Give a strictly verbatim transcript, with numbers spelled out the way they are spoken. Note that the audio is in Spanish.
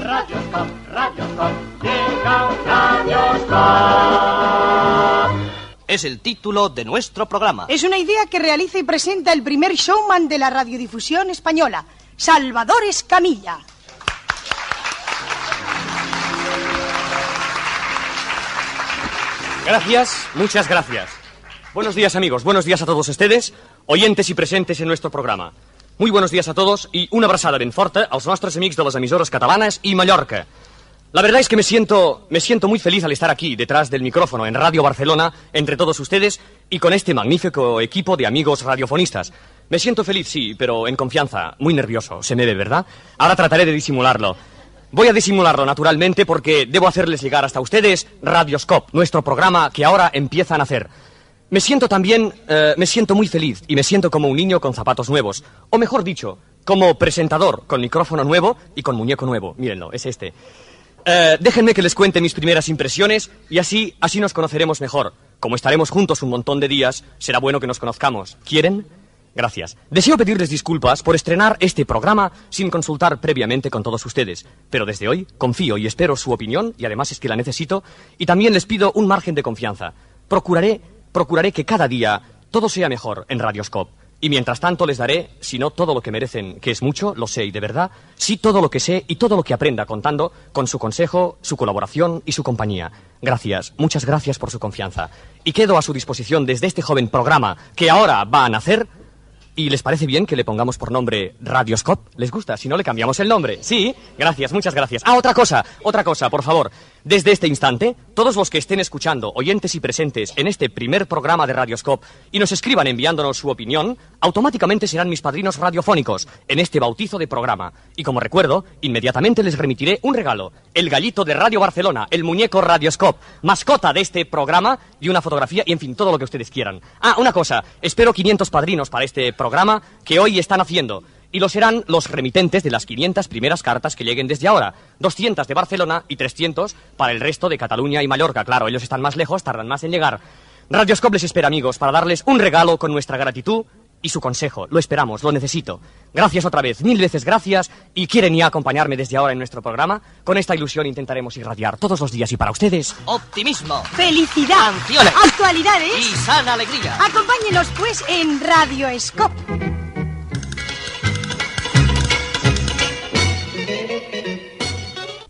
Radioscop, Radioscop, llega Radioscop. Es el título de nuestro programa. Es una idea que realiza y presenta el primer showman de la radiodifusión española, Salvador Escamilla. Gracias, muchas gracias. Buenos días, amigos, buenos días a todos ustedes, oyentes y presentes en nuestro programa. Muy buenos días a todos y una abraçada ben forta als nostres amics de les emissores catalanes i Mallorca. La verdad es que me siento, me siento muy feliz al estar aquí, detrás del micrófono, en Radio Barcelona, entre todos ustedes y con este magnífico equipo de amigos radiofonistas. Me siento feliz, sí, pero en confianza, muy nervioso, se me ve, ¿verdad? Ahora trataré de disimularlo. Voy a disimularlo naturalmente porque debo hacerles llegar hasta ustedes Radioscop, nuestro programa que ahora empieza a nacer. Me siento también, eh, me siento muy feliz y me siento como un niño con zapatos nuevos. O mejor dicho, como presentador, con micrófono nuevo y con muñeco nuevo. Mírenlo, es este. Eh, déjenme que les cuente mis primeras impresiones y así, así nos conoceremos mejor. Como estaremos juntos un montón de días, será bueno que nos conozcamos. ¿Quieren? Gracias. Deseo pedirles disculpas por estrenar este programa sin consultar previamente con todos ustedes. Pero desde hoy confío y espero su opinión, y además es que la necesito, y también les pido un margen de confianza. Procuraré, procuraré que cada día todo sea mejor en Radioscop. Y mientras tanto les daré, si no todo lo que merecen, que es mucho, lo sé y de verdad, sí todo lo que sé y todo lo que aprenda contando con su consejo, su colaboración y su compañía. Gracias, muchas gracias por su confianza. Y quedo a su disposición desde este joven programa que ahora va a nacer. ¿Y les parece bien que le pongamos por nombre Radioscop? ¿Les gusta? Si no, le cambiamos el nombre. Sí, gracias, muchas gracias. Ah, otra cosa, otra cosa, por favor. Desde este instante, todos los que estén escuchando, oyentes y presentes en este primer programa de Radioscop y nos escriban enviándonos su opinión, automáticamente serán mis padrinos radiofónicos en este bautizo de programa. Y como recuerdo, inmediatamente les remitiré un regalo, el gallito de Radio Barcelona, el muñeco Radioscop, mascota de este programa, y una fotografía y, en fin, todo lo que ustedes quieran. Ah, una cosa, espero quinientos padrinos para este programa que hoy están haciendo. Y lo serán los remitentes de las quinientas primeras cartas que lleguen desde ahora. doscientas de Barcelona y trescientos para el resto de Cataluña y Mallorca. Claro, ellos están más lejos, tardan más en llegar. Radioscop les espera, amigos, para darles un regalo con nuestra gratitud y su consejo. Lo esperamos, lo necesito. Gracias otra vez, mil veces gracias. Y quieren ya acompañarme desde ahora en nuestro programa. Con esta ilusión intentaremos irradiar todos los días y para ustedes Optimismo, ¡Felicidad! canciones ¡Actualidades! y sana alegría. Acompáñenos, pues, en Radioscop.